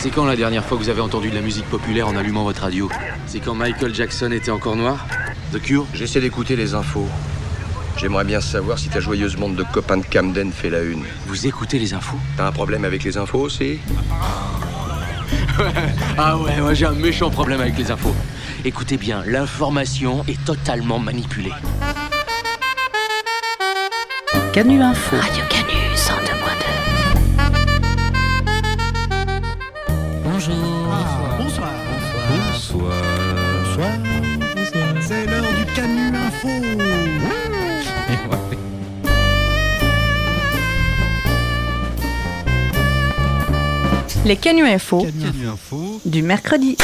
C'est quand la dernière fois que vous avez entendu de la musique populaire en allumant votre radio? C'est quand Michael Jackson était encore noir? The Cure? J'essaie d'écouter les infos. J'aimerais bien savoir si ta joyeuse bande de copains de Camden fait la une. Vous écoutez les infos? T'as un problème avec les infos aussi? Ah ouais, moi j'ai un méchant problème avec les infos. Écoutez bien, l'information est totalement manipulée. Canu Info. Radio Canu 102.2. Bonjour. Bonsoir. Bonsoir. C'est l'heure du Canu Info. Les Canu Info Canu Info du mercredi.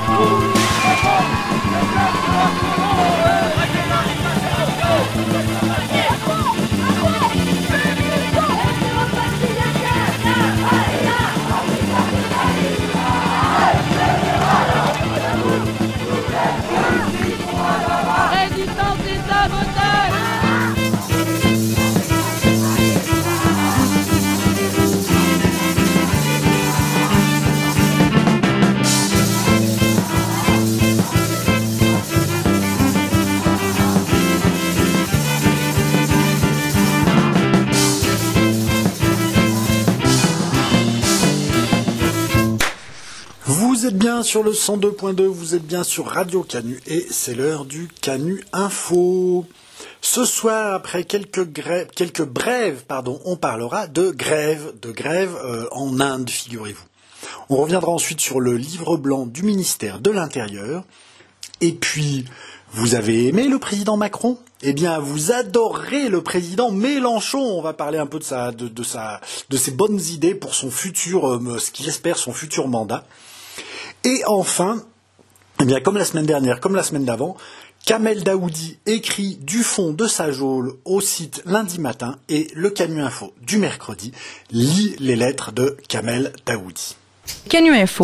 Vous êtes bien sur le 102.2, vous êtes bien sur Radio Canu et c'est l'heure du Canu Info. Ce soir, après quelques brèves, on parlera de grève en Inde, figurez-vous. On reviendra ensuite sur le livre blanc du ministère de l'Intérieur. Et puis, vous avez aimé le président Macron ? Eh bien, vous adorerez le président Mélenchon. On va parler un peu de ses bonnes idées pour son futur, ce qu'il espère son futur mandat. Et enfin, eh bien, comme la semaine dernière, comme la semaine d'avant, Kamel Daoudi écrit du fond de sa geôle au site lundi matin et le Canu Info du mercredi lit les lettres de Kamel Daoudi. Canu Info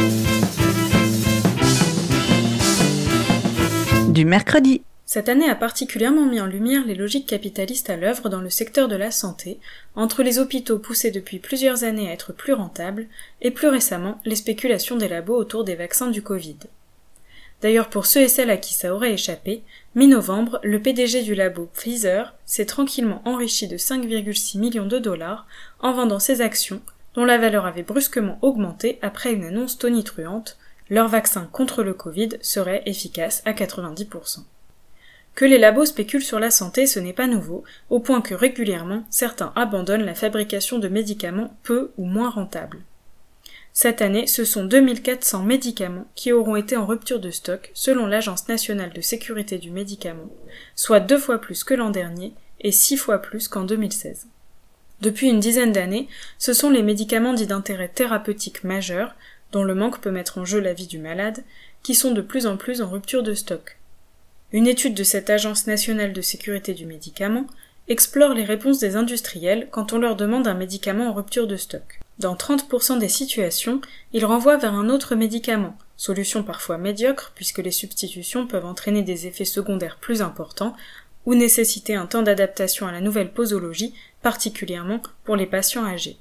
du mercredi. Cette année a particulièrement mis en lumière les logiques capitalistes à l'œuvre dans le secteur de la santé, entre les hôpitaux poussés depuis plusieurs années à être plus rentables, et plus récemment les spéculations des labos autour des vaccins du Covid. D'ailleurs, pour ceux et celles à qui ça aurait échappé, mi-novembre, le PDG du labo Pfizer s'est tranquillement enrichi de 5,6 millions de dollars en vendant ses actions, dont la valeur avait brusquement augmenté après une annonce tonitruante, leur vaccin contre le Covid serait efficace à 90%. Que les labos spéculent sur la santé, ce n'est pas nouveau, au point que régulièrement, certains abandonnent la fabrication de médicaments peu ou moins rentables. Cette année, ce sont 2400 médicaments qui auront été en rupture de stock, selon l'Agence nationale de sécurité du médicament, soit 2 fois plus que l'an dernier et 6 fois plus qu'en 2016. Depuis une dizaine d'années, ce sont les médicaments dits d'intérêt thérapeutique majeur, dont le manque peut mettre en jeu la vie du malade, qui sont de plus en plus en rupture de stock. Une étude de cette Agence nationale de sécurité du médicament explore les réponses des industriels quand on leur demande un médicament en rupture de stock. Dans 30% des situations, ils renvoient vers un autre médicament, solution parfois médiocre puisque les substitutions peuvent entraîner des effets secondaires plus importants ou nécessiter un temps d'adaptation à la nouvelle posologie, particulièrement pour les patients âgés.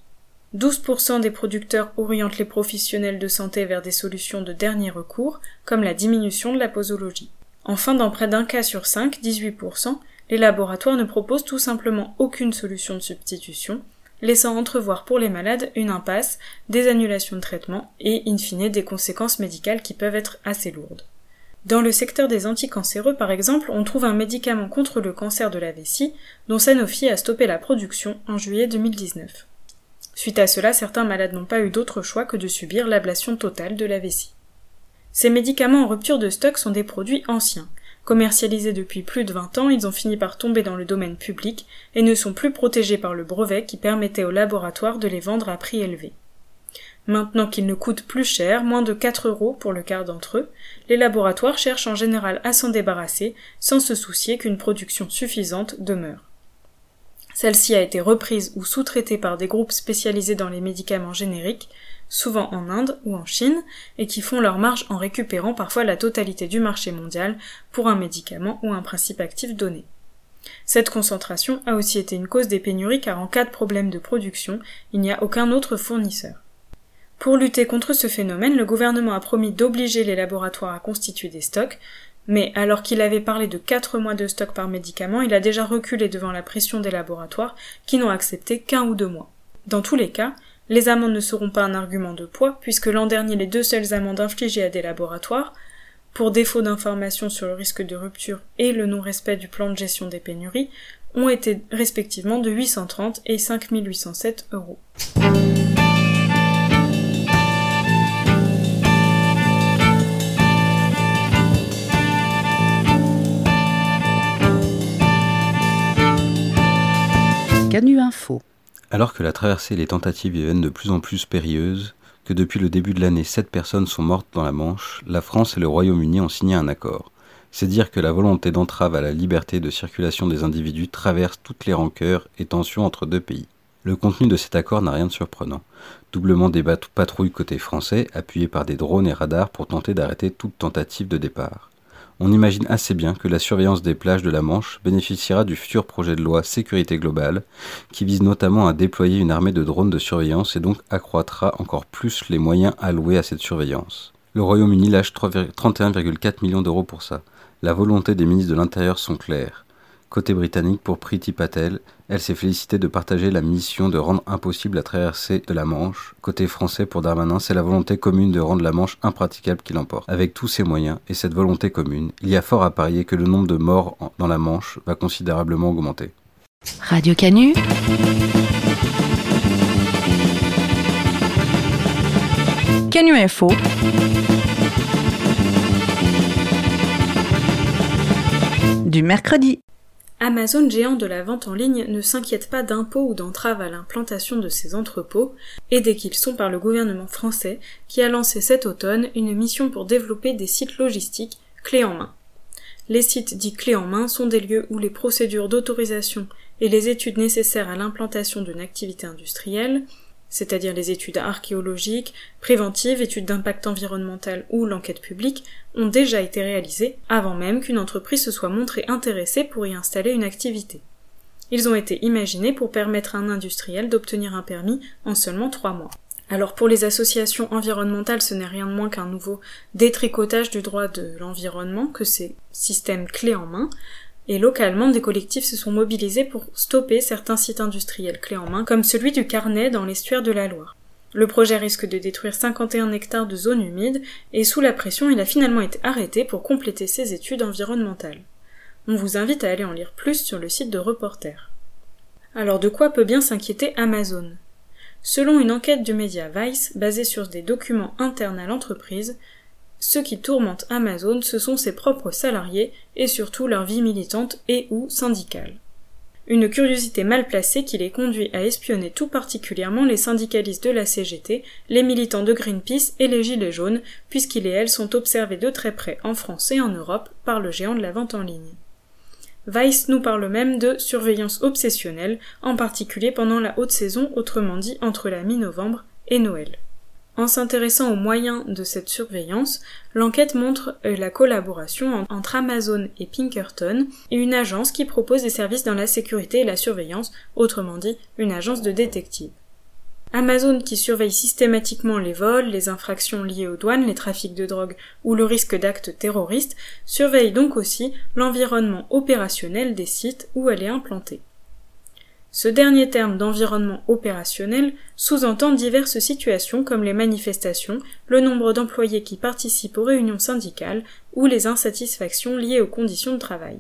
12% des producteurs orientent les professionnels de santé vers des solutions de dernier recours, comme la diminution de la posologie. Enfin, dans près d'un cas sur 5, 18%, les laboratoires ne proposent tout simplement aucune solution de substitution, laissant entrevoir pour les malades une impasse, des annulations de traitement et, in fine, des conséquences médicales qui peuvent être assez lourdes. Dans le secteur des anticancéreux, par exemple, on trouve un médicament contre le cancer de la vessie, dont Sanofi a stoppé la production en juillet 2019. Suite à cela, certains malades n'ont pas eu d'autre choix que de subir l'ablation totale de la vessie. Ces médicaments en rupture de stock sont des produits anciens. Commercialisés depuis plus de 20 ans, ils ont fini par tomber dans le domaine public et ne sont plus protégés par le brevet qui permettait aux laboratoires de les vendre à prix élevé. Maintenant qu'ils ne coûtent plus cher, moins de 4 € pour le quart d'entre eux, les laboratoires cherchent en général à s'en débarrasser sans se soucier qu'une production suffisante demeure. Celle-ci a été reprise ou sous-traitée par des groupes spécialisés dans les médicaments génériques, souvent en Inde ou en Chine, et qui font leur marge en récupérant parfois la totalité du marché mondial pour un médicament ou un principe actif donné. Cette concentration a aussi été une cause des pénuries car en cas de problème de production, il n'y a aucun autre fournisseur. Pour lutter contre ce phénomène, le gouvernement a promis d'obliger les laboratoires à constituer des stocks, mais alors qu'il avait parlé de 4 mois de stock par médicament, il a déjà reculé devant la pression des laboratoires qui n'ont accepté qu'1 ou 2 mois. Dans tous les cas, les amendes ne seront pas un argument de poids, puisque l'an dernier les 2 seules amendes infligées à des laboratoires, pour défaut d'information sur le risque de rupture et le non-respect du plan de gestion des pénuries, ont été respectivement de 830 et 5 807 €. Canu Info. Alors que la traversée et les tentatives deviennent de plus en plus périlleuses, que depuis le début de l'année 7 personnes sont mortes dans la Manche, la France et le Royaume-Uni ont signé un accord. C'est dire que la volonté d'entrave à la liberté de circulation des individus traverse toutes les rancœurs et tensions entre 2 pays. Le contenu de cet accord n'a rien de surprenant. Doublement des patrouilles côté français, appuyées par des drones et radars pour tenter d'arrêter toute tentative de départ. On imagine assez bien que la surveillance des plages de la Manche bénéficiera du futur projet de loi Sécurité globale, qui vise notamment à déployer une armée de drones de surveillance et donc accroîtra encore plus les moyens alloués à cette surveillance. Le Royaume-Uni lâche 31,4 millions d'euros pour ça. La volonté des ministres de l'Intérieur sont claires. Côté britannique, pour Priti Patel, elle s'est félicitée de partager la mission de rendre impossible la traversée de la Manche. Côté français, pour Darmanin, c'est la volonté commune de rendre la Manche impraticable qui l'emporte. Avec tous ces moyens et cette volonté commune, il y a fort à parier que le nombre de morts dans la Manche va considérablement augmenter. Radio Canu. Canu Info. Du mercredi. Amazon, géant de la vente en ligne, ne s'inquiète pas d'impôts ou d'entraves à l'implantation de ses entrepôts, aidés qu'ils sont par le gouvernement français, qui a lancé cet automne une mission pour développer des sites logistiques clés en main. Les sites dits clés en main sont des lieux où les procédures d'autorisation et les études nécessaires à l'implantation d'une activité industrielle, c'est-à-dire les études archéologiques, préventives, études d'impact environnemental ou l'enquête publique, ont déjà été réalisées avant même qu'une entreprise se soit montrée intéressée pour y installer une activité. Ils ont été imaginés pour permettre à un industriel d'obtenir un permis en seulement 3 mois. Alors pour les associations environnementales, ce n'est rien de moins qu'un nouveau détricotage du droit de l'environnement que ces systèmes clés en main, et localement, des collectifs se sont mobilisés pour stopper certains sites industriels clés en main, comme celui du Carnet dans l'estuaire de la Loire. Le projet risque de détruire 51 hectares de zones humides, et sous la pression, il a finalement été arrêté pour compléter ses études environnementales. On vous invite à aller en lire plus sur le site de Reporter. Alors de quoi peut bien s'inquiéter Amazon ? Selon une enquête du média Vice, basée sur des documents internes à l'entreprise, ce qui tourmente Amazon, ce sont ses propres salariés et surtout leur vie militante et ou syndicale. Une curiosité mal placée qui les conduit à espionner tout particulièrement les syndicalistes de la CGT, les militants de Greenpeace et les Gilets jaunes, puisqu'ils et elles sont observés de très près en France et en Europe par le géant de la vente en ligne. Vice nous parle même de surveillance obsessionnelle, en particulier pendant la haute saison, autrement dit entre la mi-novembre et Noël. En s'intéressant aux moyens de cette surveillance, l'enquête montre la collaboration entre Amazon et Pinkerton, une agence qui propose des services dans la sécurité et la surveillance, autrement dit une agence de détectives. Amazon, qui surveille systématiquement les vols, les infractions liées aux douanes, les trafics de drogue ou le risque d'actes terroristes, surveille donc aussi l'environnement opérationnel des sites où elle est implantée. Ce dernier terme d'environnement opérationnel sous-entend diverses situations comme les manifestations, le nombre d'employés qui participent aux réunions syndicales ou les insatisfactions liées aux conditions de travail.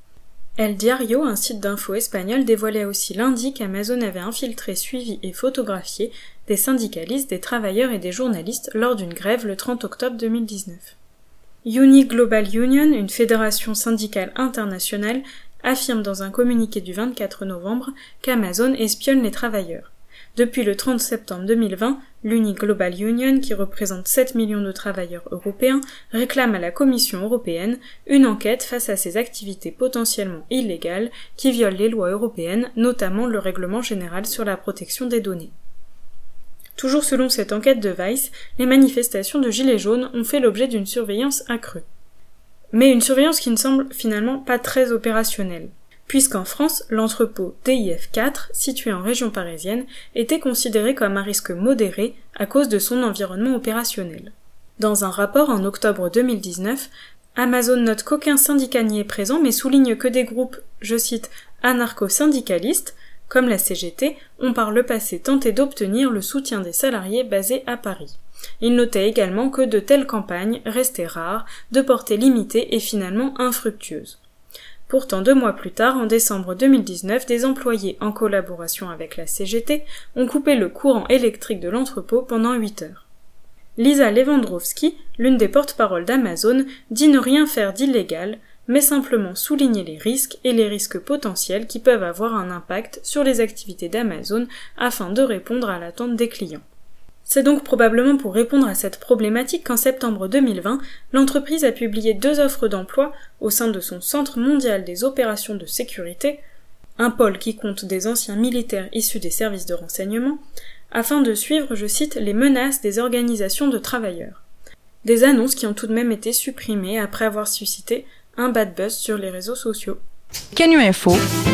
El Diario, un site d'info espagnol, dévoilait aussi lundi qu'Amazon avait infiltré, suivi et photographié des syndicalistes, des travailleurs et des journalistes lors d'une grève le 30 octobre 2019. Uni Global Union, une fédération syndicale internationale, affirme dans un communiqué du 24 novembre qu'Amazon espionne les travailleurs. Depuis le 30 septembre 2020, l'Uni Global Union, qui représente 7 millions de travailleurs européens, réclame à la Commission européenne une enquête face à ces activités potentiellement illégales qui violent les lois européennes, notamment le Règlement général sur la protection des données. Toujours selon cette enquête de Vice, les manifestations de Gilets jaunes ont fait l'objet d'une surveillance accrue. Mais une surveillance qui ne semble finalement pas très opérationnelle. puisqu'en France, l'entrepôt DIF 4, situé en région parisienne, était considéré comme un risque modéré à cause de son environnement opérationnel. Dans un rapport en octobre 2019, Amazon note qu'aucun syndicat n'y est présent mais souligne que des groupes, je cite, anarcho-syndicalistes, comme la CGT, ont par le passé tenté d'obtenir le soutien des salariés basés à Paris. Il notait également que de telles campagnes restaient rares, de portée limitée et finalement infructueuses. Pourtant, 2 mois plus tard, en décembre 2019, des employés en collaboration avec la CGT ont coupé le courant électrique de l'entrepôt pendant 8 heures. Lisa Lewandowski, l'une des porte-paroles d'Amazon, dit ne rien faire d'illégal, mais simplement souligner les risques et les risques potentiels qui peuvent avoir un impact sur les activités d'Amazon afin de répondre à l'attente des clients. C'est donc probablement pour répondre à cette problématique qu'en septembre 2020, l'entreprise a publié 2 offres d'emploi au sein de son Centre mondial des opérations de sécurité, un pôle qui compte des anciens militaires issus des services de renseignement, afin de suivre, je cite, les menaces des organisations de travailleurs. Des annonces qui ont tout de même été supprimées après avoir suscité un bad buzz sur les réseaux sociaux. Canu Info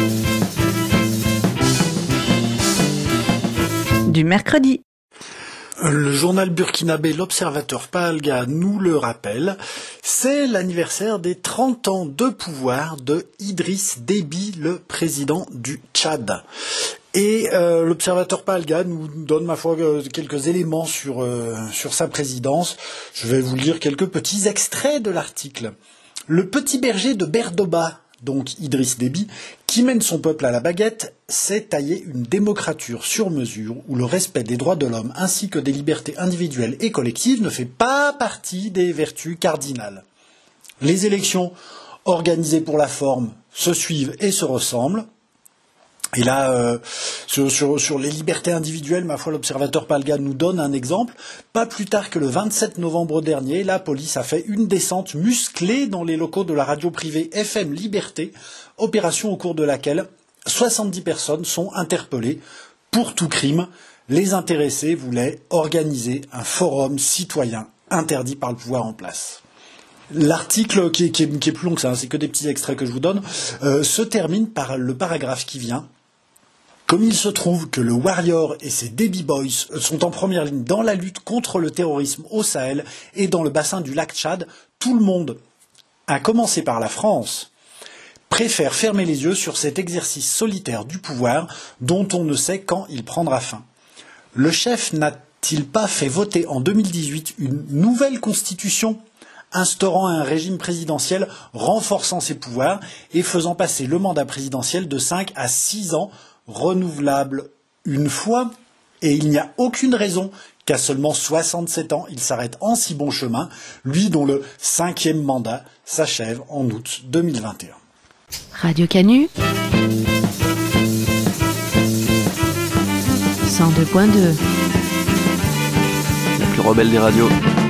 du mercredi. Le journal burkinabé L'Observateur Pahalga nous le rappelle, c'est l'anniversaire des 30 ans de pouvoir de Idriss Déby, le président du Tchad. Et l'Observateur Pahalga nous donne, ma foi, quelques éléments sur sa présidence. Je vais vous lire quelques petits extraits de l'article. Le petit berger de Berdoba, donc Idriss Déby, qui mène son peuple à la baguette, s'est taillé une démocrature sur mesure où le respect des droits de l'homme ainsi que des libertés individuelles et collectives ne fait pas partie des vertus cardinales. Les élections organisées pour la forme se suivent et se ressemblent. Et là, sur les libertés individuelles, ma foi, l'Observateur Pahalga nous donne un exemple. Pas plus tard que le 27 novembre dernier, la police a fait une descente musclée dans les locaux de la radio privée FM Liberté, opération au cours de laquelle 70 personnes sont interpellées pour tout crime. Les intéressés voulaient organiser un forum citoyen interdit par le pouvoir en place. L'article, qui est plus long que ça, c'est que des petits extraits que je vous donne, se termine par le paragraphe qui vient. Comme il se trouve que le Warrior et ses Déby Boys sont en première ligne dans la lutte contre le terrorisme au Sahel et dans le bassin du lac Tchad, tout le monde, à commencer par la France, préfère fermer les yeux sur cet exercice solitaire du pouvoir dont on ne sait quand il prendra fin. Le chef n'a-t-il pas fait voter en 2018 une nouvelle constitution instaurant un régime présidentiel renforçant ses pouvoirs et faisant passer le mandat présidentiel de 5 à 6 ans, renouvelable une fois, et il n'y a aucune raison qu'à seulement 67 ans, il s'arrête en si bon chemin, lui dont le 5e mandat s'achève en août 2021. Radio Canu 102.2. La plus rebelle des radios.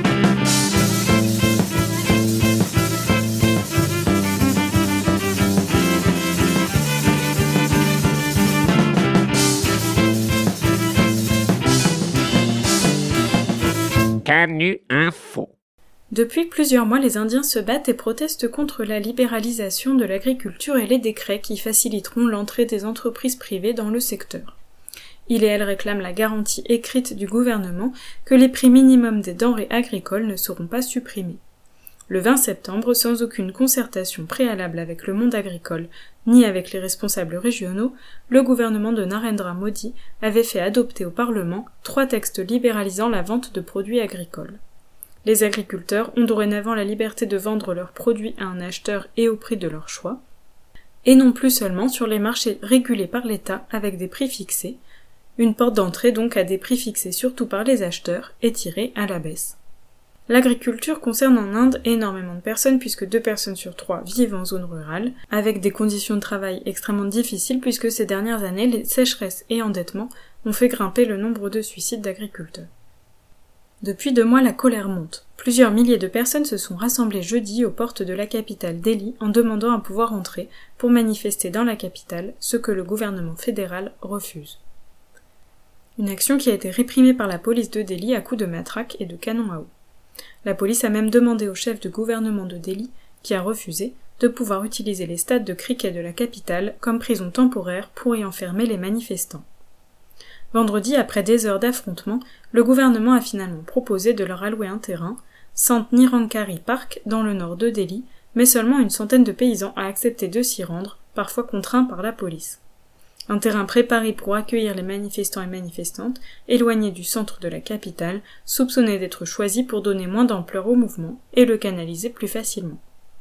Canu Info. Depuis plusieurs mois, les Indiens se battent et protestent contre la libéralisation de l'agriculture et les décrets qui faciliteront l'entrée des entreprises privées dans le secteur. Ils et elles réclament la garantie écrite du gouvernement que les prix minimums des denrées agricoles ne seront pas supprimés. Le 20 septembre, sans aucune concertation préalable avec le monde agricole, ni avec les responsables régionaux, le gouvernement de Narendra Modi avait fait adopter au Parlement 3 textes libéralisant la vente de produits agricoles. Les agriculteurs ont dorénavant la liberté de vendre leurs produits à un acheteur et au prix de leur choix, et non plus seulement sur les marchés régulés par l'État avec des prix fixés, une porte d'entrée donc à des prix fixés surtout par les acheteurs et tirés à la baisse. L'agriculture concerne en Inde énormément de personnes puisque 2 personnes sur 3 vivent en zone rurale, avec des conditions de travail extrêmement difficiles puisque ces dernières années, les sécheresses et endettements ont fait grimper le nombre de suicides d'agriculteurs. Depuis 2 mois, la colère monte. Plusieurs milliers de personnes se sont rassemblées jeudi aux portes de la capitale Delhi en demandant à pouvoir entrer pour manifester dans la capitale, ce que le gouvernement fédéral refuse. Une action qui a été réprimée par la police de Delhi à coups de matraque et de canons à eau. La police a même demandé au chef de gouvernement de Delhi, qui a refusé, de pouvoir utiliser les stades de cricket de la capitale comme prison temporaire pour y enfermer les manifestants. Vendredi, après des heures d'affrontement, le gouvernement a finalement proposé de leur allouer un terrain, Sant Nirankari Park, dans le nord de Delhi, mais seulement une centaine de paysans a accepté de s'y rendre, parfois contraints par la police. Un terrain préparé pour accueillir les manifestants et manifestantes, éloigné du centre de la capitale, soupçonné d'être choisi pour donner moins d'ampleur au mouvement et le canaliser plus facilement.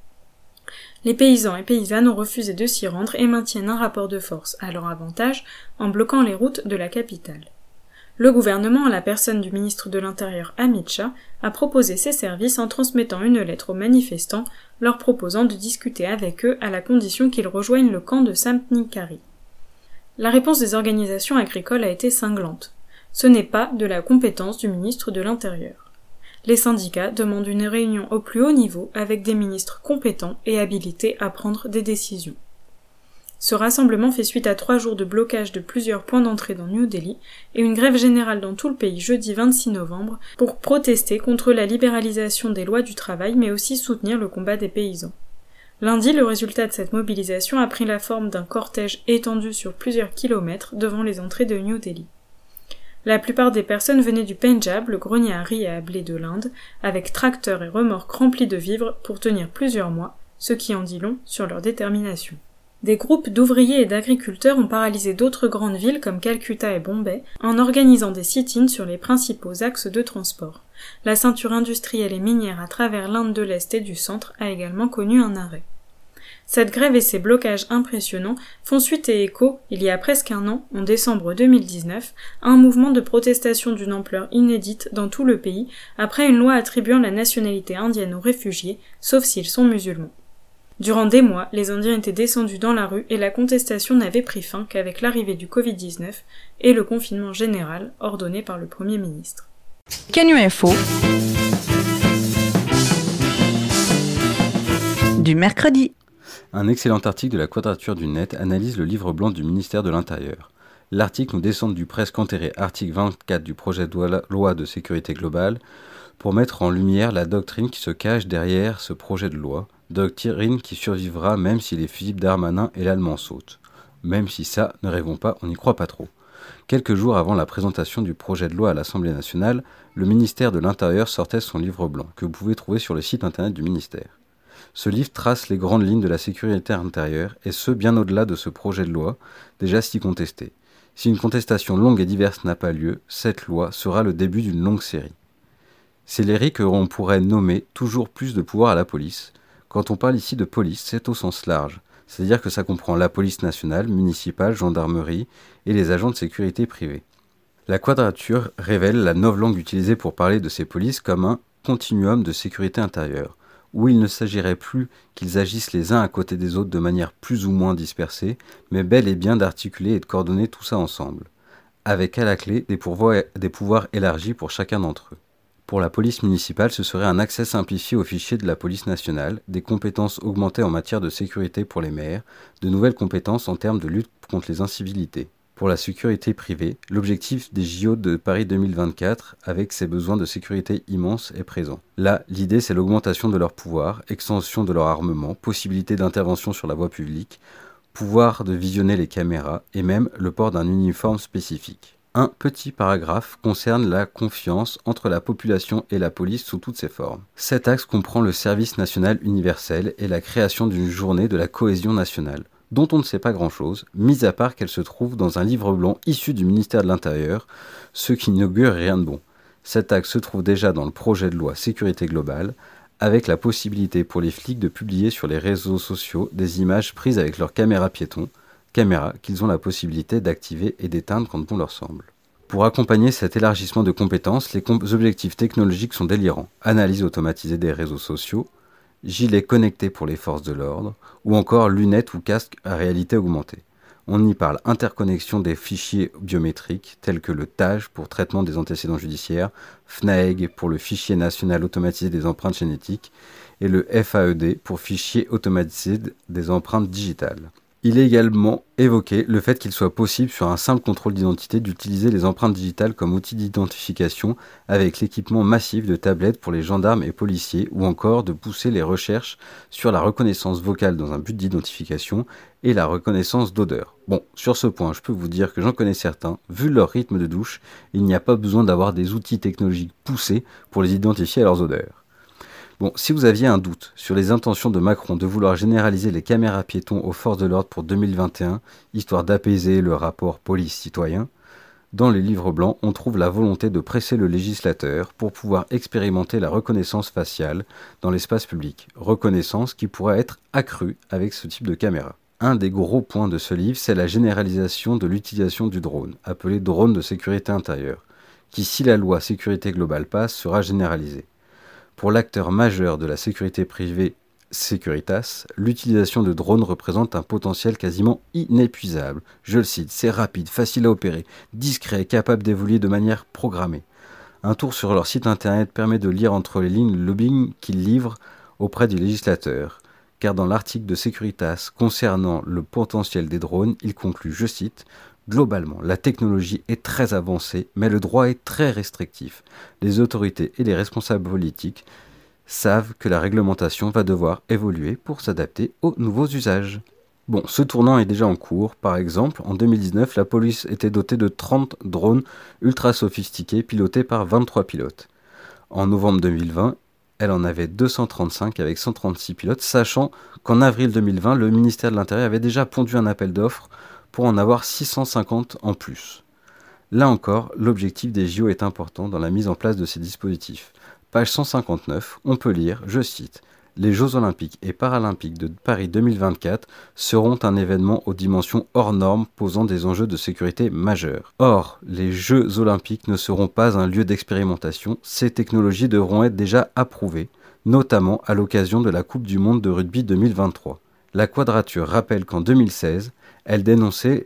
Les paysans et paysannes ont refusé de s'y rendre et maintiennent un rapport de force à leur avantage en bloquant les routes de la capitale. Le gouvernement, à la personne du ministre de l'Intérieur Amit Shah, a proposé ses services en transmettant une lettre aux manifestants, leur proposant de discuter avec eux à la condition qu'ils rejoignent le camp de Sant Nirankari. La réponse des organisations agricoles a été cinglante. Ce n'est pas de la compétence du ministre de l'Intérieur. Les syndicats demandent une réunion au plus haut niveau avec des ministres compétents et habilités à prendre des décisions. Ce rassemblement fait suite à 3 jours de blocage de plusieurs points d'entrée dans New Delhi et une grève générale dans tout le pays jeudi 26 novembre pour protester contre la libéralisation des lois du travail mais aussi soutenir le combat des paysans. Lundi, le résultat de cette mobilisation a pris la forme d'un cortège étendu sur plusieurs kilomètres devant les entrées de New Delhi. La plupart des personnes venaient du Pendjab, le grenier à riz et à blé de l'Inde, avec tracteurs et remorques remplis de vivres pour tenir plusieurs mois, ce qui en dit long sur leur détermination. Des groupes d'ouvriers et d'agriculteurs ont paralysé d'autres grandes villes comme Calcutta et Bombay en organisant des sit-ins sur les principaux axes de transport. La ceinture industrielle et minière à travers l'Inde de l'Est et du Centre a également connu un arrêt. Cette grève et ces blocages impressionnants font suite et écho, il y a presque un an, en décembre 2019, à un mouvement de protestation d'une ampleur inédite dans tout le pays après une loi attribuant la nationalité indienne aux réfugiés, sauf s'ils sont musulmans. Durant des mois, les Indiens étaient descendus dans la rue et la contestation n'avait pris fin qu'avec l'arrivée du Covid-19 et le confinement général ordonné par le Premier ministre. Canu Info du mercredi. Un excellent article de la Quadrature du Net analyse le livre blanc du ministère de l'Intérieur. L'article nous descend du presque enterré article 24 du projet de loi de sécurité globale pour mettre en lumière la doctrine qui se cache derrière ce projet de loi, doctrine qui survivra même si les Philippe Darmanin et l'Allemand sautent. Même si ça, ne rêvons pas, on n'y croit pas trop. Quelques jours avant la présentation du projet de loi à l'Assemblée nationale, le ministère de l'Intérieur sortait son livre blanc, que vous pouvez trouver sur le site internet du ministère. Ce livre trace les grandes lignes de la sécurité intérieure, et ce, bien au-delà de ce projet de loi, déjà si contesté. Si une contestation longue et diverse n'a pas lieu, cette loi sera le début d'une longue série. Série que l'on pourrait nommer toujours plus de pouvoir à la police. Quand on parle ici de police, c'est au sens large, c'est-à-dire que ça comprend la police nationale, municipale, gendarmerie et les agents de sécurité privés. La Quadrature révèle la novlangue utilisée pour parler de ces polices comme un continuum de sécurité intérieure, où il ne s'agirait plus qu'ils agissent les uns à côté des autres de manière plus ou moins dispersée, mais bel et bien d'articuler et de coordonner tout ça ensemble, avec à la clé des pouvoirs élargis pour chacun d'entre eux. Pour la police municipale, ce serait un accès simplifié aux fichiers de la police nationale, des compétences augmentées en matière de sécurité pour les maires, de nouvelles compétences en termes de lutte contre les incivilités. Pour la sécurité privée, l'objectif des JO de Paris 2024, avec ses besoins de sécurité immenses, est présent. Là, l'idée c'est l'augmentation de leur pouvoir, extension de leur armement, possibilité d'intervention sur la voie publique, pouvoir de visionner les caméras et même le port d'un uniforme spécifique. Un petit paragraphe concerne la confiance entre la population et la police sous toutes ses formes. Cet axe comprend le service national universel et la création d'une journée de la cohésion nationale, dont on ne sait pas grand-chose, mis à part qu'elle se trouve dans un livre blanc issu du ministère de l'Intérieur, ce qui n'augure rien de bon. Cet axe se trouve déjà dans le projet de loi sécurité globale, avec la possibilité pour les flics de publier sur les réseaux sociaux des images prises avec leur caméra piéton, caméra qu'ils ont la possibilité d'activer et d'éteindre quand bon leur semble. Pour accompagner cet élargissement de compétences, les objectifs technologiques sont délirants. Analyse automatisée des réseaux sociaux, gilets connectés pour les forces de l'ordre, ou encore lunettes ou casques à réalité augmentée. On y parle interconnexion des fichiers biométriques tels que le TAG pour traitement des antécédents judiciaires, FNAEG pour le fichier national automatisé des empreintes génétiques et le FAED pour fichier automatisé des empreintes digitales. Il est également évoqué le fait qu'il soit possible sur un simple contrôle d'identité d'utiliser les empreintes digitales comme outil d'identification avec l'équipement massif de tablettes pour les gendarmes et policiers ou encore de pousser les recherches sur la reconnaissance vocale dans un but d'identification et la reconnaissance d'odeur. Bon, sur ce point, je peux vous dire que j'en connais certains, vu leur rythme de douche, il n'y a pas besoin d'avoir des outils technologiques poussés pour les identifier à leurs odeurs. Bon, si vous aviez un doute sur les intentions de Macron de vouloir généraliser les caméras piétons aux forces de l'ordre pour 2021, histoire d'apaiser le rapport police-citoyen, dans les livres blancs, on trouve la volonté de presser le législateur pour pouvoir expérimenter la reconnaissance faciale dans l'espace public, reconnaissance qui pourrait être accrue avec ce type de caméra. Un des gros points de ce livre, c'est la généralisation de l'utilisation du drone, appelé drone de sécurité intérieure, qui, si la loi sécurité globale passe, sera généralisée. Pour l'acteur majeur de la sécurité privée, Securitas, l'utilisation de drones représente un potentiel quasiment inépuisable. Je le cite, c'est rapide, facile à opérer, discret, capable d'évoluer de manière programmée. Un tour sur leur site internet permet de lire entre les lignes le lobbying qu'ils livrent auprès du législateur. Car dans l'article de Securitas concernant le potentiel des drones, il conclut, je cite, « Globalement, la technologie est très avancée, mais le droit est très restrictif. Les autorités et les responsables politiques savent que la réglementation va devoir évoluer pour s'adapter aux nouveaux usages. » Bon, ce tournant est déjà en cours. Par exemple, en 2019, la police était dotée de 30 drones ultra sophistiqués pilotés par 23 pilotes. En novembre 2020, elle en avait 235 avec 136 pilotes, sachant qu'en avril 2020, le ministère de l'Intérieur avait déjà pondu un appel d'offres pour en avoir 650 en plus. Là encore, l'objectif des JO est important dans la mise en place de ces dispositifs. Page 159, on peut lire, je cite, « Les Jeux Olympiques et Paralympiques de Paris 2024 seront un événement aux dimensions hors normes posant des enjeux de sécurité majeurs. Or, les Jeux Olympiques ne seront pas un lieu d'expérimentation, ces technologies devront être déjà approuvées, notamment à l'occasion de la Coupe du Monde de rugby 2023. La Quadrature rappelle qu'en 2016, elle dénonçait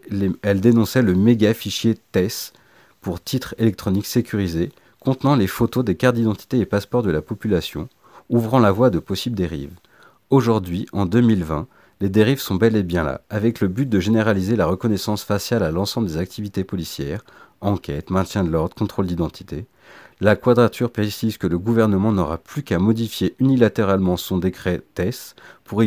le méga fichier TESS pour titres électroniques sécurisés contenant les photos des cartes d'identité et passeports de la population, ouvrant la voie de possibles dérives. Aujourd'hui, en 2020, les dérives sont bel et bien là, avec le but de généraliser la reconnaissance faciale à l'ensemble des activités policières, enquête, maintien de l'ordre, contrôle d'identité. La Quadrature précise que le gouvernement n'aura plus qu'à modifier unilatéralement son décret TESS pour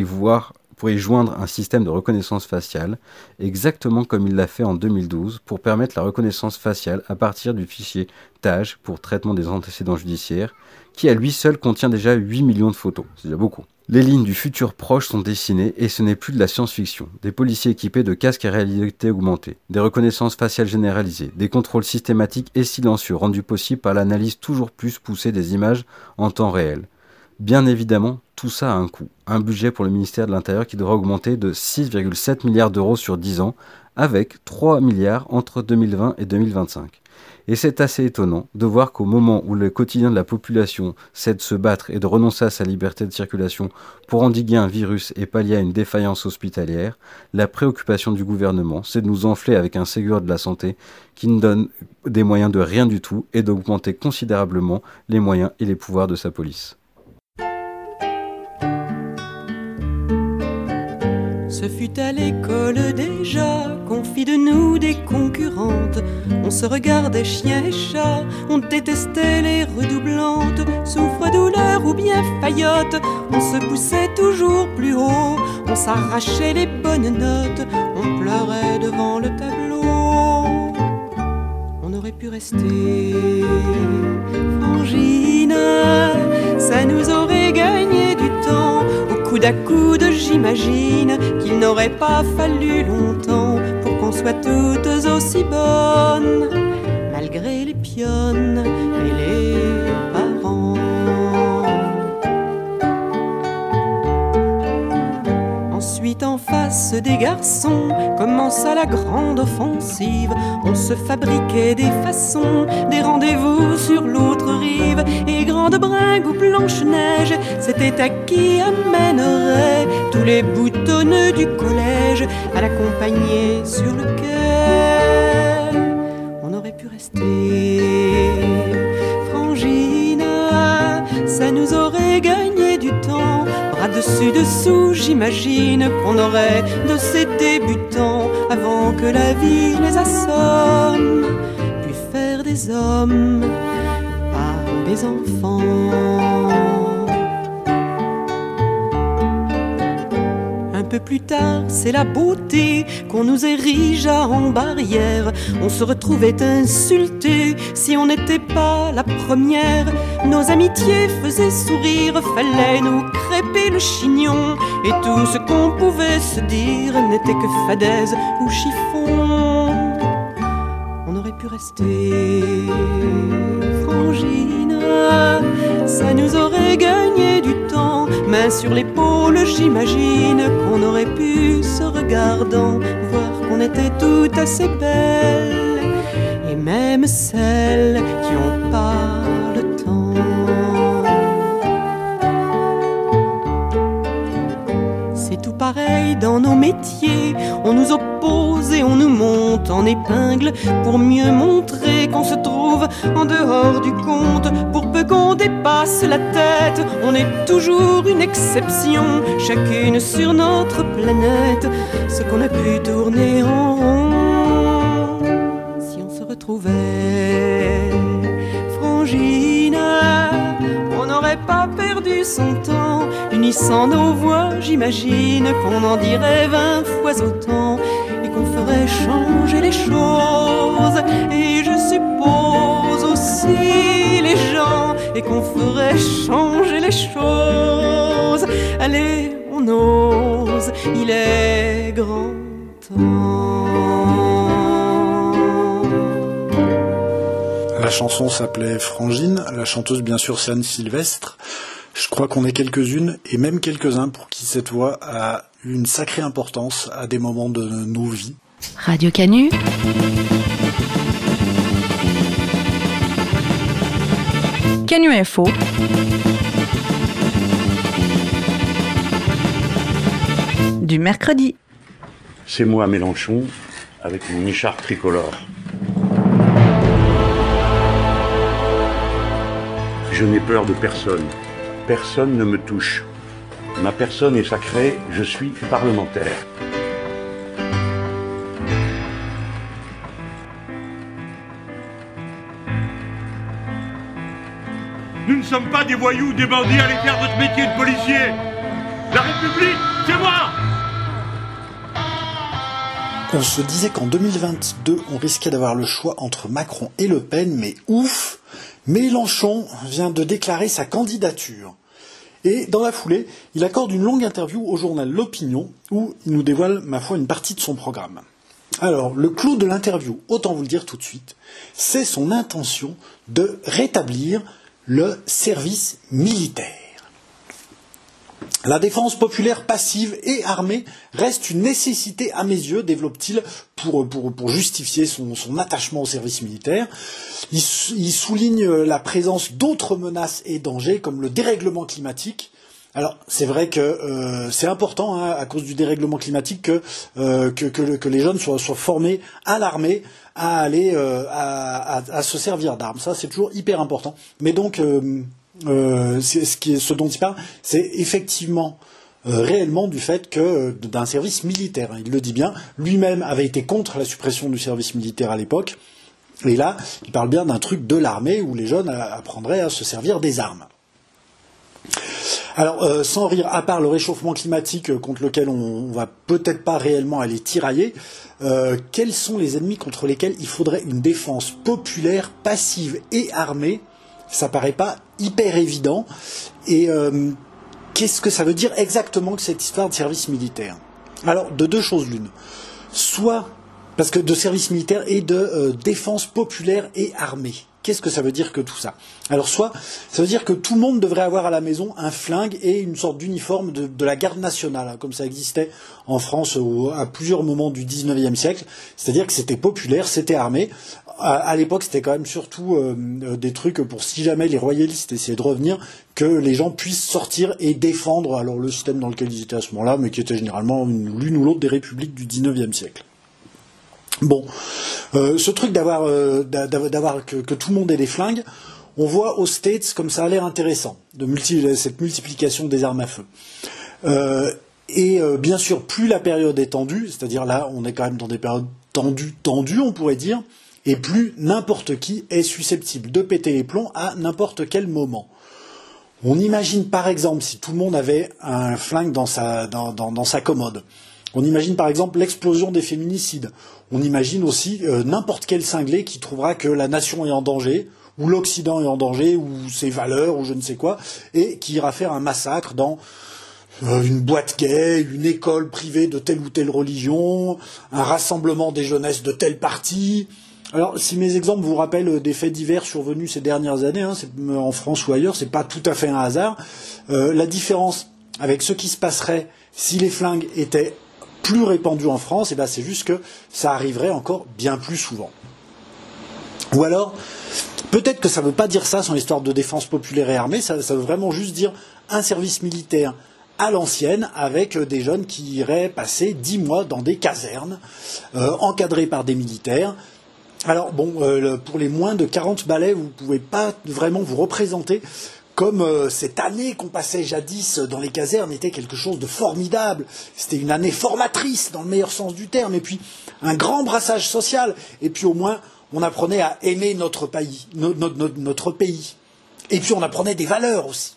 y joindre un système de reconnaissance faciale, exactement comme il l'a fait en 2012 pour permettre la reconnaissance faciale à partir du fichier TAGE pour traitement des antécédents judiciaires, qui à lui seul contient déjà 8 millions de photos, c'est déjà beaucoup. Les lignes du futur proche sont dessinées et ce n'est plus de la science-fiction. Des policiers équipés de casques à réalité augmentée, des reconnaissances faciales généralisées, des contrôles systématiques et silencieux rendus possibles par l'analyse toujours plus poussée des images en temps réel. Bien évidemment, tout ça a un coût, un budget pour le ministère de l'Intérieur qui devra augmenter de 6,7 milliards d'euros sur 10 ans, avec 3 milliards entre 2020 et 2025. Et c'est assez étonnant de voir qu'au moment où le quotidien de la population cesse de se battre et de renoncer à sa liberté de circulation pour endiguer un virus et pallier à une défaillance hospitalière, la préoccupation du gouvernement, c'est de nous enfler avec un Ségur de la santé qui nous donne des moyens de rien du tout et d'augmenter considérablement les moyens et les pouvoirs de sa police. Ce fut à l'école déjà qu'on fit de nous des concurrentes. On se regardait chien et chat, on détestait les redoublantes. Souffre, douleur ou bien faillotte, on se poussait toujours plus haut. On s'arrachait les bonnes notes, on pleurait devant le tableau. On aurait pu rester frangine, ça nous aurait gagné du temps. Coude à coude, j'imagine qu'il n'aurait pas fallu longtemps pour qu'on soit toutes aussi bonnes, malgré les pionnes et les parents. Ensuite, en face des garçons, commença la grande offensive. On se fabriquait des façons, des rendez-vous sur l'autre rive. Et grande bringue ou Blanche-Neige, c'était à qui amènerait tous les boutonneux du collège à l'accompagner sur le quai. On aurait pu rester frangine, ça nous aurait gagné du temps. Bras Dessus, j'imagine qu'on aurait de ces débutants avant que la vie les assomme, puis faire des hommes, pas des enfants. Un peu plus tard, c'est la beauté qu'on nous érigea en barrière. On se retrouvait insultés si on n'était pas la première. Nos amitiés faisaient sourire, fallait nous crêper le chignon. Et tout ce qu'on pouvait se dire n'était que fadaise ou chiffon. On aurait pu rester frangine, ça nous aurait gagné du temps. Main sur l'épaule, j'imagine qu'on aurait pu, se regardant, voir qu'on était toutes assez belles, et même celles qui ont pas le temps. C'est tout pareil dans nos métiers, on nous oppose et on nous monte en épingle pour mieux montrer qu'on se trouve en dehors du compte. Pour peu qu'on dépasse la tête, on est toujours une exception, chacune sur notre planète, ce qu'on a pu tourner en rond. Si on se retrouvait frangine, on n'aurait pas perdu son temps, unissant nos voix, j'imagine qu'on en dirait 20 fois autant, et qu'on ferait changer les choses, et je suppose aussi les gens, et qu'on ferait changer les choses. Allez, on ose, il est grand temps. La chanson s'appelait Frangine, la chanteuse bien sûr c'est Anne Sylvestre. Je crois qu'on est quelques-unes et même quelques-uns pour qui cette voix a une sacrée importance à des moments de nos vies. Radio Canu. Canu Info. Du mercredi. C'est moi Mélenchon avec mon écharpe tricolore. Je n'ai peur de personne. Personne ne me touche. Ma personne est sacrée, je suis parlementaire. Nous ne sommes pas des voyous, des bandits à aller faire votre métier de policier. La République, c'est moi! On se disait qu'en 2022, on risquait d'avoir le choix entre Macron et Le Pen, mais ouf, Mélenchon vient de déclarer sa candidature. Et dans la foulée, il accorde une longue interview au journal L'Opinion, où il nous dévoile, ma foi, une partie de son programme. Alors, le clou de l'interview, autant vous le dire tout de suite, c'est son intention de rétablir le service militaire. La défense populaire passive et armée reste une nécessité à mes yeux, développe-t-il, pour justifier son attachement au service militaire. Il souligne la présence d'autres menaces et dangers, comme le dérèglement climatique. Alors, c'est vrai que c'est important, hein, à cause du dérèglement climatique, que les jeunes soient formés à l'armée, à aller à se servir d'armes. Ça, c'est toujours hyper important. Mais donc, ce dont il parle, c'est effectivement réellement du fait que d'un service militaire. Il le dit bien. Lui-même avait été contre la suppression du service militaire à l'époque. Et là, il parle bien d'un truc de l'armée où les jeunes apprendraient à se servir des armes. Alors, sans rire, à part le réchauffement climatique contre lequel on va peut-être pas réellement aller tirailler, quels sont les ennemis contre lesquels il faudrait une défense populaire, passive et armée? Ça paraît pas hyper évident. Et qu'est-ce que ça veut dire exactement que cette histoire de service militaire? Alors, de deux choses l'une. Soit, parce que de service militaire et de défense populaire et armée. Qu'est-ce que ça veut dire que tout ça? Alors soit, ça veut dire que tout le monde devrait avoir à la maison un flingue et une sorte d'uniforme de la garde nationale, hein, comme ça existait en France à plusieurs moments du 19e siècle. C'est-à-dire que c'était populaire, c'était armé. À l'époque, c'était quand même surtout des trucs pour si jamais les royalistes essayaient de revenir, que les gens puissent sortir et défendre alors le système dans lequel ils étaient à ce moment-là, mais qui était généralement l'une ou l'autre des républiques du 19e siècle. Bon, ce truc d'avoir que tout le monde ait des flingues, on voit aux States comme ça a l'air intéressant, cette multiplication des armes à feu. Bien sûr, plus la période est tendue, c'est-à-dire là, on est quand même dans des périodes tendues, on pourrait dire, et plus n'importe qui est susceptible de péter les plombs à n'importe quel moment. On imagine par exemple, si tout le monde avait un flingue dans sa commode, on imagine par exemple l'explosion des féminicides. On imagine aussi n'importe quel cinglé qui trouvera que la nation est en danger, ou l'Occident est en danger, ou ses valeurs, ou je ne sais quoi, et qui ira faire un massacre dans une boîte gay, une école privée de telle ou telle religion, un rassemblement des jeunesses de tel parti. Alors, si mes exemples vous rappellent des faits divers survenus ces dernières années, en France ou ailleurs, c'est pas tout à fait un hasard. La différence avec ce qui se passerait si les flingues étaient plus répandus en France, c'est juste que ça arriverait encore bien plus souvent. Ou alors, peut-être que ça ne veut pas dire ça sur l'histoire de défense populaire et armée, ça veut vraiment juste dire un service militaire à l'ancienne, avec des jeunes qui iraient passer 10 mois dans des casernes, encadrés par des militaires. Alors pour les moins de 40 balais, vous ne pouvez pas vraiment vous représenter comme cette année qu'on passait jadis dans les casernes était quelque chose de formidable. C'était une année formatrice, dans le meilleur sens du terme, et puis un grand brassage social, et puis au moins on apprenait à aimer notre pays, notre pays. Et puis on apprenait des valeurs aussi.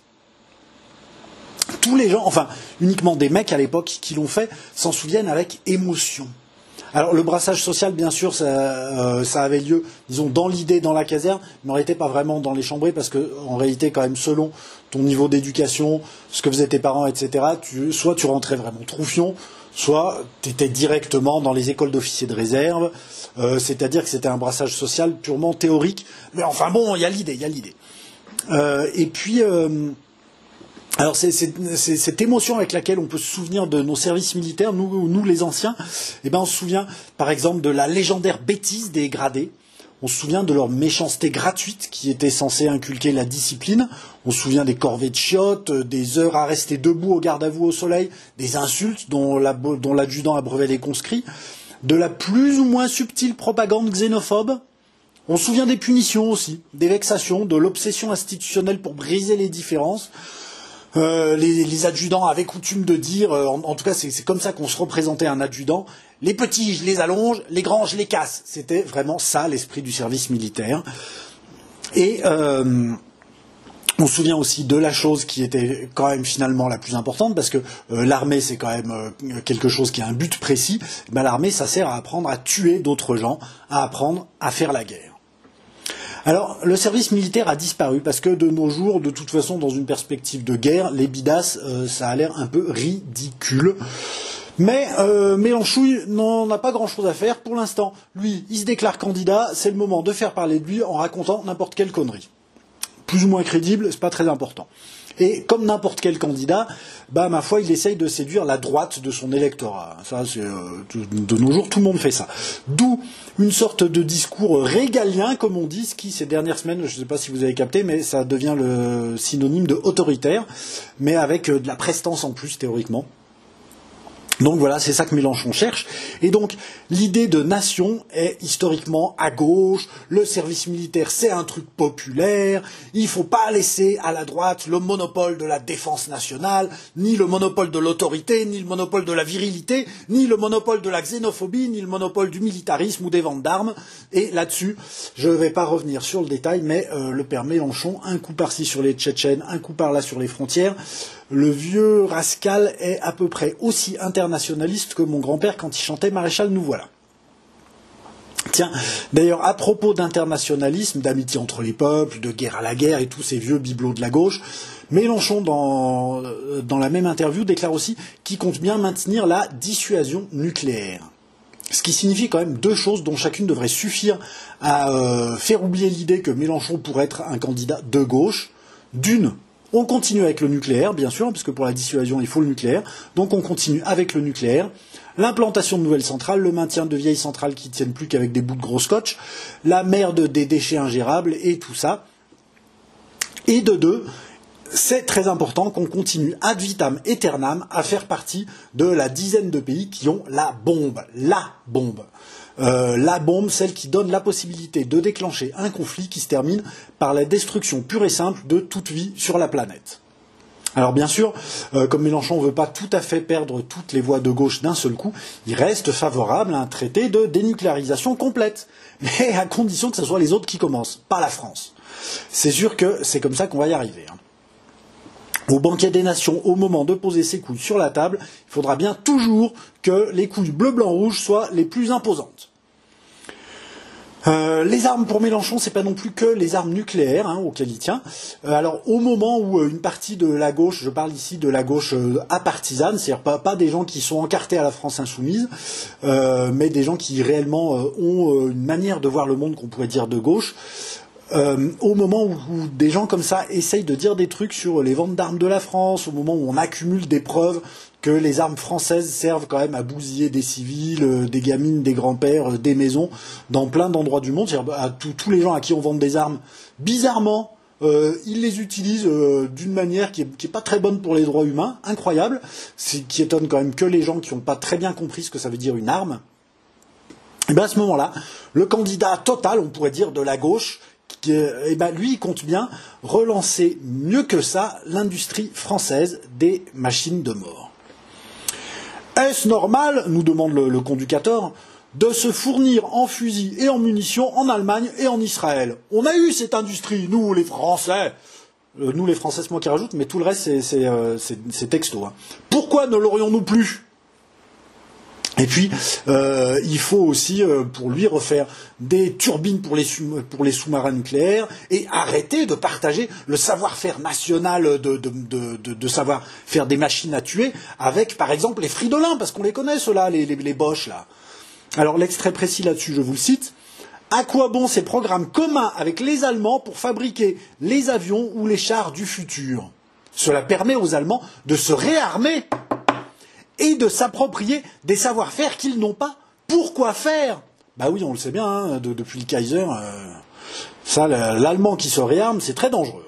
Tous les gens, enfin uniquement des mecs à l'époque qui l'ont fait, s'en souviennent avec émotion. Alors le brassage social, bien sûr, ça avait lieu, disons, dans l'idée, dans la caserne, mais en réalité pas vraiment dans les chambrées, parce que en réalité, quand même, selon ton niveau d'éducation, ce que faisaient tes parents, etc., soit tu rentrais vraiment troufion, soit tu étais directement dans les écoles d'officiers de réserve, c'est-à-dire que c'était un brassage social purement théorique, mais enfin bon, il y a l'idée. Et puis... Alors c'est cette émotion avec laquelle on peut se souvenir de nos services militaires, nous les anciens, on se souvient par exemple de la légendaire bêtise des gradés, on se souvient de leur méchanceté gratuite qui était censée inculquer la discipline, on se souvient des corvées de chiottes, des heures à rester debout au garde-à-vous au soleil, des insultes dont l'adjudant abreuvait les conscrits, de la plus ou moins subtile propagande xénophobe. On se souvient des punitions aussi, des vexations, de l'obsession institutionnelle pour briser les différences. Les adjudants avaient coutume de dire, en tout cas c'est comme ça qu'on se représentait un adjudant, les petits je les allonge, les grands je les casse. C'était vraiment ça l'esprit du service militaire. Et on se souvient aussi de la chose qui était quand même finalement la plus importante, parce que l'armée c'est quand même quelque chose qui a un but précis. L'armée ça sert à apprendre à tuer d'autres gens, à apprendre à faire la guerre. Alors, le service militaire a disparu parce que de nos jours, de toute façon, dans une perspective de guerre, les bidasses, ça a l'air un peu ridicule. Mais Mélenchouille n'en a pas grand-chose à faire pour l'instant. Lui, il se déclare candidat, c'est le moment de faire parler de lui en racontant n'importe quelle connerie. Plus ou moins crédible, c'est pas très important. Et comme n'importe quel candidat, ma foi, il essaye de séduire la droite de son électorat. Ça, c'est de nos jours, tout le monde fait ça. D'où une sorte de discours régalien, comme on dit, ce qui, ces dernières semaines, je ne sais pas si vous avez capté, mais ça devient le synonyme de autoritaire, mais avec de la prestance en plus, théoriquement. Donc voilà, c'est ça que Mélenchon cherche. Et donc, l'idée de nation est historiquement à gauche, le service militaire c'est un truc populaire, il ne faut pas laisser à la droite le monopole de la défense nationale, ni le monopole de l'autorité, ni le monopole de la virilité, ni le monopole de la xénophobie, ni le monopole du militarisme ou des ventes d'armes. Et là-dessus, je ne vais pas revenir sur le détail, mais le père Mélenchon, un coup par-ci sur les Tchétchènes, un coup par-là sur les frontières, le vieux rascal est à peu près aussi internationaliste que mon grand-père quand il chantait Maréchal nous voilà. Tiens, d'ailleurs, à propos d'internationalisme, d'amitié entre les peuples, de guerre à la guerre et tous ces vieux bibelots de la gauche, Mélenchon, dans la même interview, déclare aussi qu'il compte bien maintenir la dissuasion nucléaire. Ce qui signifie quand même deux choses dont chacune devrait suffire à faire oublier l'idée que Mélenchon pourrait être un candidat de gauche. D'une, on continue avec le nucléaire, bien sûr, parce que pour la dissuasion, il faut le nucléaire. Donc on continue avec le nucléaire. L'implantation de nouvelles centrales, le maintien de vieilles centrales qui ne tiennent plus qu'avec des bouts de gros scotch, la merde des déchets ingérables et tout ça. Et de deux, c'est très important qu'on continue ad vitam aeternam à faire partie de la dizaine de pays qui ont la bombe. La bombe. La bombe, celle qui donne la possibilité de déclencher un conflit qui se termine par la destruction pure et simple de toute vie sur la planète. Alors bien sûr, comme Mélenchon ne veut pas tout à fait perdre toutes les voix de gauche d'un seul coup, il reste favorable à un traité de dénucléarisation complète, mais à condition que ce soit les autres qui commencent, pas la France. C'est sûr que c'est comme ça qu'on va y arriver. Au banquet des nations, au moment de poser ses couilles sur la table, il faudra bien toujours que les couilles bleu, blanc, rouge soient les plus imposantes. Les armes pour Mélenchon, c'est pas non plus que les armes nucléaires auxquelles il tient. Alors au moment où une partie de la gauche, je parle ici de la gauche apartisane, c'est-à-dire pas des gens qui sont encartés à la France insoumise, mais des gens qui réellement ont une manière de voir le monde qu'on pourrait dire de gauche. Au moment où des gens comme ça essayent de dire des trucs sur les ventes d'armes de la France, au moment où on accumule des preuves que les armes françaises servent quand même à bousiller des civils, des gamines, des grands-pères, des maisons, dans plein d'endroits du monde, c'est-à-dire à tous les gens à qui on vend des armes, bizarrement, ils les utilisent d'une manière qui est pas très bonne pour les droits humains, incroyable, qui étonne quand même que les gens qui n'ont pas très bien compris ce que ça veut dire une arme. Et bien à ce moment-là, le candidat total, on pourrait dire, de la gauche, lui, il compte bien relancer mieux que ça l'industrie française des machines de mort. Est-ce normal, nous demande le conducateur, de se fournir en fusils et en munitions en Allemagne et en Israël? On a eu cette industrie, nous les Français. Nous les Français, c'est moi qui rajoute, mais tout le reste, c'est texto. Pourquoi ne l'aurions-nous plus? Et puis, il faut aussi, pour lui, refaire des turbines pour les sous-marins nucléaires et arrêter de partager le savoir-faire national de savoir faire des machines à tuer avec, par exemple, les Fridolin, parce qu'on les connaît, ceux-là, les Bosch, là. Alors, l'extrait précis là-dessus, je vous le cite. À quoi bon ces programmes communs avec les Allemands pour fabriquer les avions ou les chars du futur? Cela permet aux Allemands de se réarmer et de s'approprier des savoir-faire qu'ils n'ont pas. Pourquoi faire? Bah oui, on le sait bien, depuis le Kaiser, l'Allemand qui se réarme, c'est très dangereux.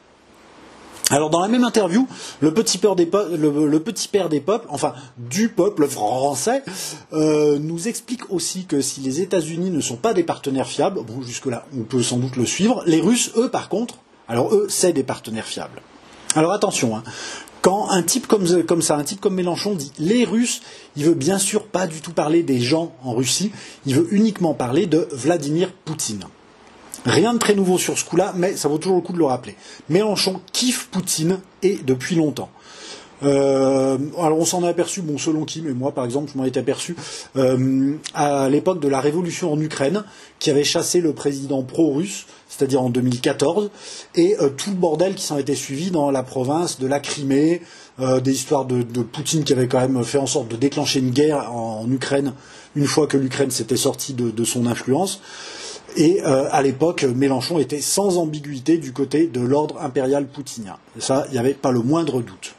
Alors dans la même interview, le petit père des peuples, enfin du peuple français, nous explique aussi que si les États-Unis ne sont pas des partenaires fiables, bon jusque-là on peut sans doute le suivre, les Russes, eux par contre, alors eux c'est des partenaires fiables. Alors attention, quand un type comme ça, un type comme Mélenchon dit les Russes, il veut bien sûr pas du tout parler des gens en Russie, il veut uniquement parler de Vladimir Poutine. Rien de très nouveau sur ce coup-là, mais ça vaut toujours le coup de le rappeler. Mélenchon kiffe Poutine et depuis longtemps. Alors on s'en est aperçu, bon selon qui, mais moi par exemple je m'en étais aperçu à l'époque de la révolution en Ukraine, qui avait chassé le président pro-russe, c'est-à-dire en 2014, et tout le bordel qui s'en était suivi dans la province de la Crimée, des histoires de Poutine qui avait quand même fait en sorte de déclencher une guerre en Ukraine une fois que l'Ukraine s'était sortie de son influence. Et à l'époque, Mélenchon était sans ambiguïté du côté de l'ordre impérial poutinien. Et ça, il n'y avait pas le moindre doute.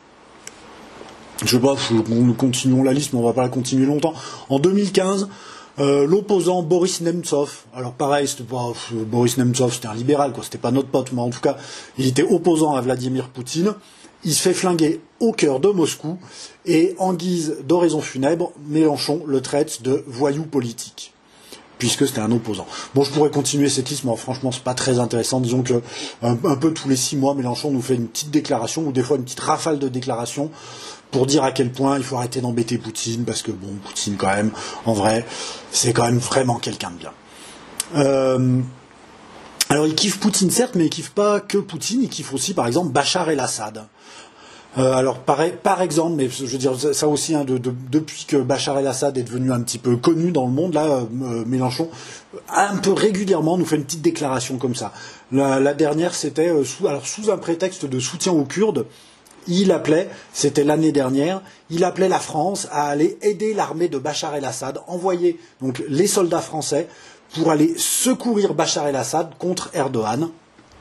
Je sais pas, nous continuons la liste, mais on va pas la continuer longtemps. En 2015, l'opposant Boris Nemtsov, alors pareil, c'était pas Boris Nemtsov, c'était un libéral, quoi, c'était pas notre pote, mais en tout cas, il était opposant à Vladimir Poutine. Il se fait flinguer au cœur de Moscou, et en guise d'oraison funèbre, Mélenchon le traite de voyou politique, puisque c'était un opposant. Bon, je pourrais continuer cette liste, mais franchement, c'est pas très intéressant. Disons que un peu tous les 6 mois, Mélenchon nous fait une petite déclaration, ou des fois une petite rafale de déclarations, pour dire à quel point il faut arrêter d'embêter Poutine, parce que bon, Poutine quand même, en vrai, c'est quand même vraiment quelqu'un de bien. Alors il kiffe Poutine certes, mais il kiffe pas que Poutine, il kiffe aussi par exemple Bachar el-Assad. Alors par exemple, mais je veux dire ça aussi, depuis que Bachar el-Assad est devenu un petit peu connu dans le monde, là, Mélenchon, un peu régulièrement, nous fait une petite déclaration comme ça. La dernière, c'était sous un prétexte de soutien aux Kurdes. C'était l'année dernière, il appelait la France à aller aider l'armée de Bachar el-Assad, envoyer donc les soldats français pour aller secourir Bachar el-Assad contre Erdogan.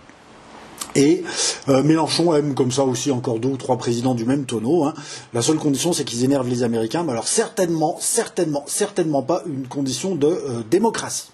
Et Mélenchon aime comme ça aussi encore 2 ou 3 présidents du même tonneau. La seule condition, c'est qu'ils énervent les Américains, mais alors certainement pas une condition de démocratie.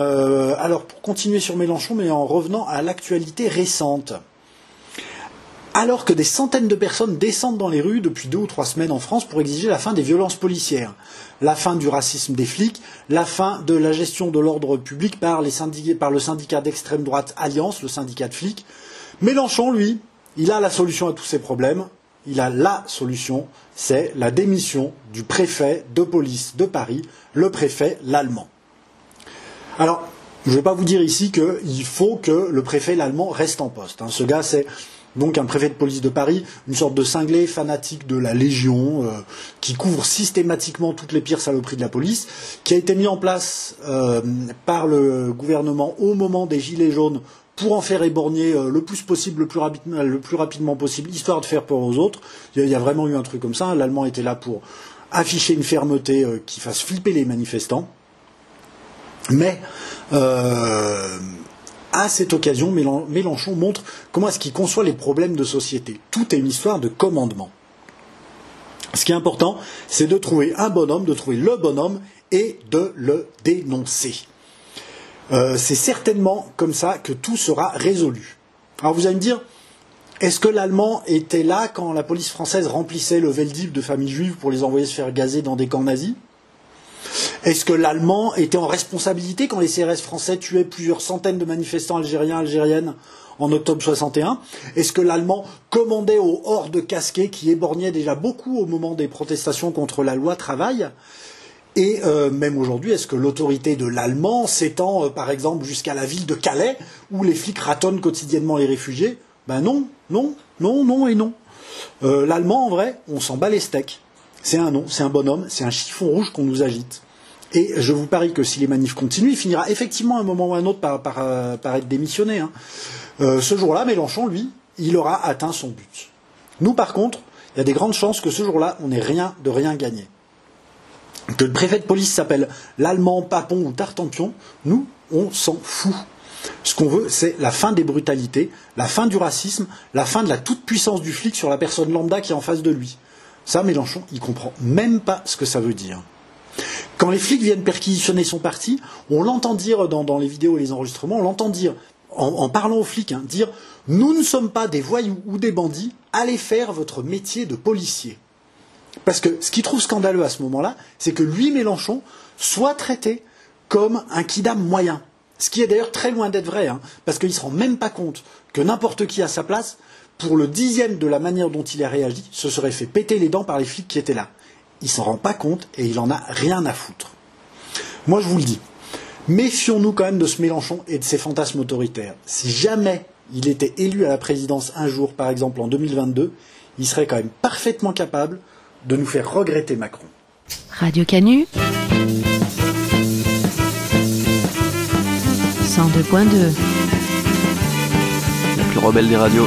Alors pour continuer sur Mélenchon, mais en revenant à l'actualité récente. Alors que des centaines de personnes descendent dans les rues depuis 2 ou 3 semaines en France pour exiger la fin des violences policières, la fin du racisme des flics, la fin de la gestion de l'ordre public par le syndicat d'extrême droite Alliance, le syndicat de flics, Mélenchon, lui, il a la solution à tous ces problèmes. Il a la solution, c'est la démission du préfet de police de Paris, le préfet l'allemand. Alors, je ne vais pas vous dire ici qu'il faut que le préfet l'allemand reste en poste. Ce gars, c'est donc un préfet de police de Paris, une sorte de cinglé fanatique de la Légion, qui couvre systématiquement toutes les pires saloperies de la police, qui a été mis en place par le gouvernement au moment des Gilets jaunes pour en faire éborgner le plus possible, le plus rapidement possible, histoire de faire peur aux autres. Il y a vraiment eu un truc comme ça. L'Allemand était là pour afficher une fermeté qui fasse flipper les manifestants. Mais à cette occasion, Mélenchon montre comment est-ce qu'il conçoit les problèmes de société. Tout est une histoire de commandement. Ce qui est important, c'est de trouver un bonhomme, de trouver le bonhomme et de le dénoncer. C'est certainement comme ça que tout sera résolu. Alors vous allez me dire, est-ce que l'Allemand était là quand la police française remplissait le Veldiv de familles juives pour les envoyer se faire gazer dans des camps nazis ? Est-ce que l'Allemand était en responsabilité quand les CRS français tuaient plusieurs centaines de manifestants algériennes en octobre 61 ? Est-ce que l'Allemand commandait aux hordes casquées qui éborgnaient déjà beaucoup au moment des protestations contre la loi travail ? Et même aujourd'hui, est-ce que l'autorité de l'Allemand s'étend, par exemple, jusqu'à la ville de Calais, où les flics ratonnent quotidiennement les réfugiés ? Ben non. L'Allemand, en vrai, on s'en bat les steaks. C'est un nom, c'est un bonhomme, c'est un chiffon rouge qu'on nous agite. Et je vous parie que si les manifs continuent, il finira effectivement à un moment ou à un autre par être démissionné. Ce jour-là, Mélenchon, lui, il aura atteint son but. Nous, par contre, il y a des grandes chances que ce jour-là, on n'ait rien gagné. Que le préfet de police s'appelle l'Allemand, Papon ou Tartampion, nous, on s'en fout. Ce qu'on veut, c'est la fin des brutalités, la fin du racisme, la fin de la toute-puissance du flic sur la personne lambda qui est en face de lui. Ça, Mélenchon, il comprend même pas ce que ça veut dire. Quand les flics viennent perquisitionner son parti, on l'entend dire dans les vidéos et les enregistrements, on l'entend dire, en parlant aux flics, dire « Nous ne sommes pas des voyous ou des bandits, allez faire votre métier de policier ». Parce que ce qu'il trouve scandaleux à ce moment-là, c'est que lui, Mélenchon, soit traité comme un kidam moyen. Ce qui est d'ailleurs très loin d'être vrai, parce qu'il ne se rend même pas compte que n'importe qui à sa place, pour le 10e de la manière dont il a réagi, se serait fait péter les dents par les flics qui étaient là. Il s'en rend pas compte et il en a rien à foutre. Moi, je vous le dis, méfions-nous quand même de ce Mélenchon et de ses fantasmes autoritaires. Si jamais il était élu à la présidence un jour, par exemple en 2022, il serait quand même parfaitement capable de nous faire regretter Macron. Radio Canu 102.2. La plus rebelle des radios.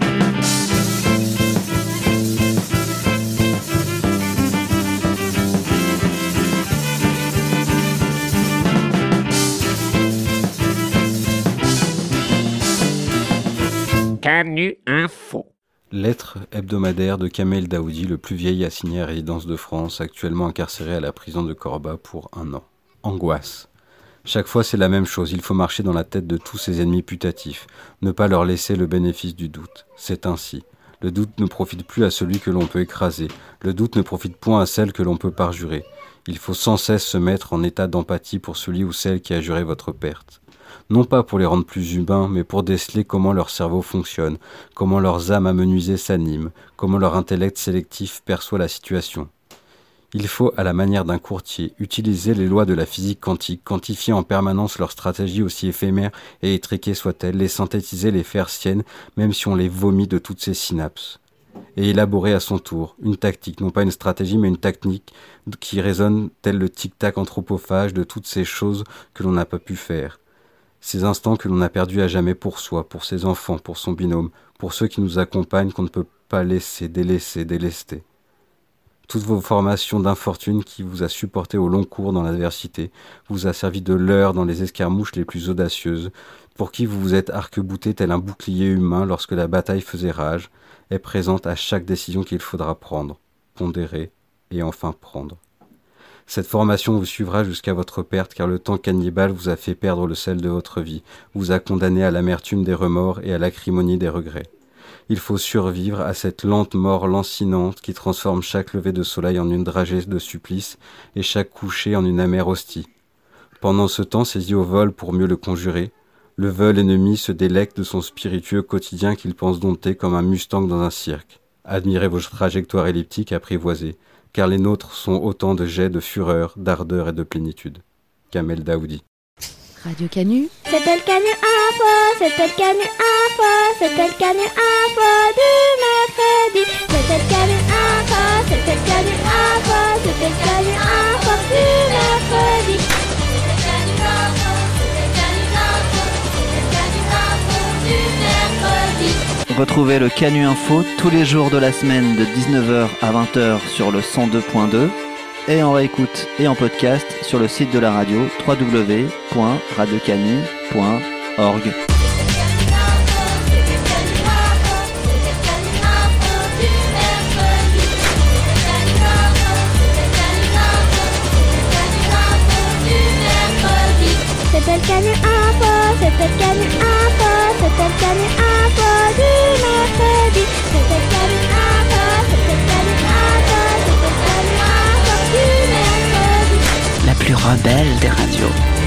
Canu Info. Lettre hebdomadaire de Kamel Daoudi, le plus vieil assigné à résidence de France, actuellement incarcéré à la prison de Corba pour 1 an. Angoisse. Chaque fois c'est la même chose, il faut marcher dans la tête de tous ses ennemis putatifs, ne pas leur laisser le bénéfice du doute. C'est ainsi. Le doute ne profite plus à celui que l'on peut écraser, le doute ne profite point à celle que l'on peut parjurer. Il faut sans cesse se mettre en état d'empathie pour celui ou celle qui a juré votre perte. Non pas pour les rendre plus humains, mais pour déceler comment leur cerveau fonctionne, comment leurs âmes amenuisées s'animent, comment leur intellect sélectif perçoit la situation. Il faut, à la manière d'un courtier, utiliser les lois de la physique quantique, quantifier en permanence leur stratégie aussi éphémère et étriquée soit-elle, les synthétiser, les faire siennes, même si on les vomit de toutes ces synapses. Et élaborer à son tour une tactique, non pas une stratégie, mais une technique qui résonne tel le tic-tac anthropophage de toutes ces choses que l'on n'a pas pu faire. Ces instants que l'on a perdus à jamais pour soi, pour ses enfants, pour son binôme, pour ceux qui nous accompagnent qu'on ne peut pas laisser, délaisser, délester. Toutes vos formations d'infortune qui vous a supporté au long cours dans l'adversité, vous a servi de leurre dans les escarmouches les plus audacieuses, pour qui vous vous êtes arc-bouté tel un bouclier humain lorsque la bataille faisait rage, est présente à chaque décision qu'il faudra prendre, pondérer et enfin prendre. Cette formation vous suivra jusqu'à votre perte, car le temps cannibale vous a fait perdre le sel de votre vie, vous a condamné à l'amertume des remords et à l'acrimonie des regrets. Il faut survivre à cette lente mort lancinante qui transforme chaque lever de soleil en une dragée de supplice et chaque coucher en une amère hostie. Pendant ce temps saisi au vol pour mieux le conjurer, le veule ennemi se délecte de son spiritueux quotidien qu'il pense dompter comme un mustang dans un cirque. Admirez vos trajectoires elliptiques apprivoisées, car les nôtres sont autant de jets de fureur, d'ardeur et de plénitude. Kamel Daoudi. Radio Canu. C'était le Canu Info, c'était le Canu Info, c'était le Canu Info du mercredi. C'était le Canu Info, c'était le Canu Info, c'était le Canu Info du mercredi. C'était le Canu Info, c'était le Canu Info, c'était le Canu Info du mercredi. Retrouvez le Canu Info tous les jours de la semaine de 19h à 20h sur le 102.2 et en réécoute et en podcast sur le site de la radio www.radiocanu.org. C'était le Canu Info, c'était le Canu Info, c'était le Canu Info du mercredi. C'était le Canu Info, c'était le Canu Info, c'était le Canu Info du mercredi. La plus rebelle des radios.